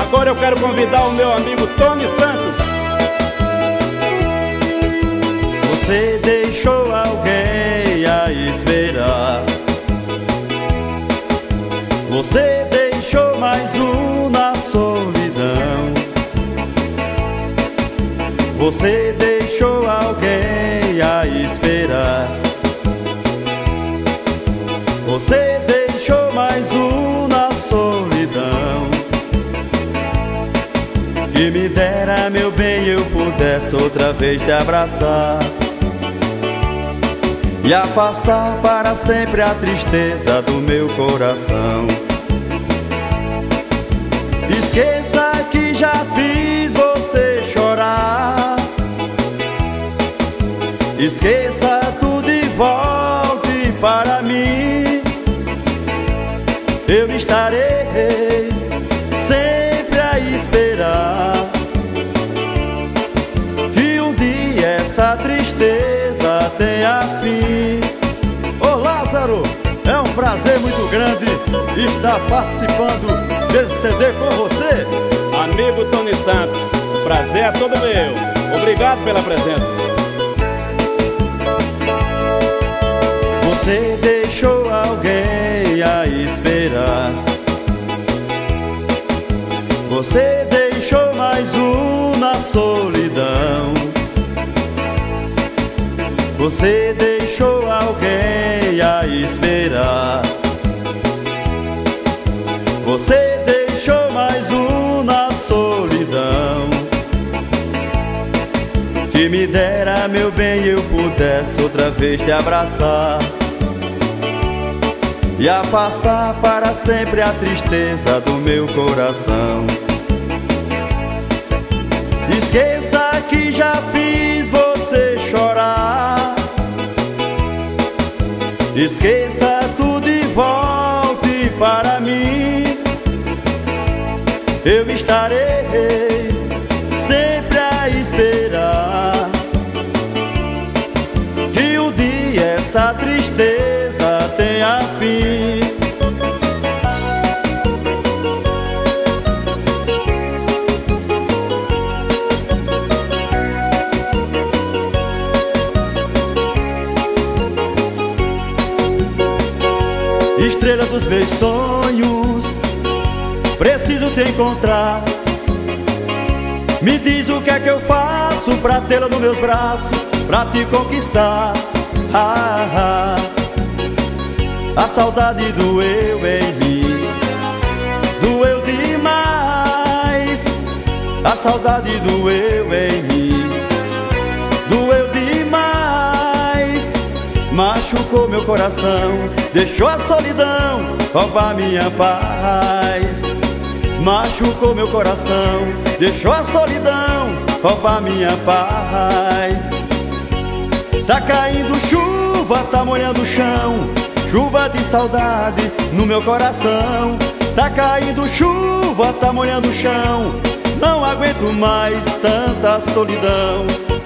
Agora eu quero convidar o meu amigo Tony Santos. Você deixou alguém a esperar. Você deixou mais um na solidão. Você deixou alguém a esperar. Você deixou mais um na solidão. Que me dera, meu bem, eu pudesse outra vez te abraçar e afastar para sempre a tristeza do meu coração. Esqueça que já fiz você chorar. Esqueça tudo e volte para mim. Eu estarei sempre a esperar que um dia essa tristeza tenha fim. Ô Lázaro, é um prazer muito grande estar participando desse CD com você. Amigo Tony Santos, o prazer é todo meu. Obrigado pela presença. Você deixou alguém a esperar. Você deixou mais um na solidão. Você deixou alguém a esperar. Você deixou mais um na solidão. Que me dera, meu bem, eu pudesse outra vez te abraçar e afastar para sempre a tristeza do meu coração. Esqueça que já fiz você chorar. Esqueça tudo e volte para mim. Eu estarei sempre a esperar que um dia essa tristeza tenha fim. Estrela dos meus sonhos, preciso te encontrar. Me diz o que é que eu faço pra tê-la nos meus braços, pra te conquistar. A saudade doeu em mim, doeu demais. A saudade doeu em mim, doeu demais. Machucou meu coração, deixou a solidão roubar minha paz. Machucou meu coração, deixou a solidão roubar minha paz. Tá caindo chuva, tá molhando o chão, chuva de saudade no meu coração. Tá caindo chuva, tá molhando o chão, não aguento mais tanta solidão.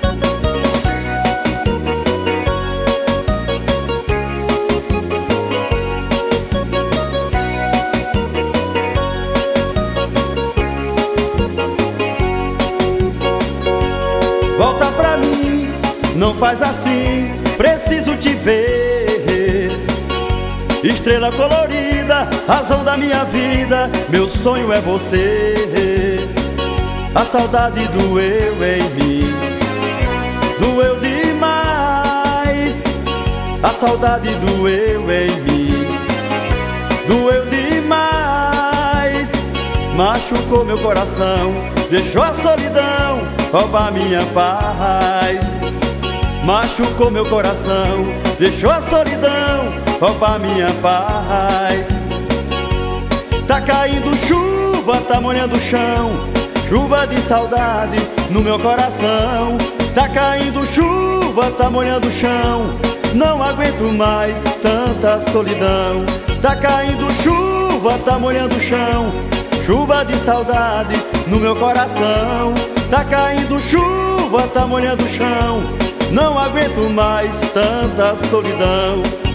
Volta pra mim, não faz assim, preciso te ver. Estrela colorida, razão da minha vida, meu sonho é você. A saudade doeu em mim, doeu demais. A saudade doeu em mim, doeu demais. Machucou meu coração, deixou a solidão roubar minha paz. Machucou meu coração, deixou a solidão roubar minha paz. Tá caindo chuva, tá molhando o chão, chuva de saudade no meu coração. Tá caindo chuva, tá molhando o chão, não aguento mais tanta solidão. Tá caindo chuva, tá molhando o chão, chuva de saudade no meu coração. Tá caindo chuva, tá molhando o chão, não aguento mais tanta solidão.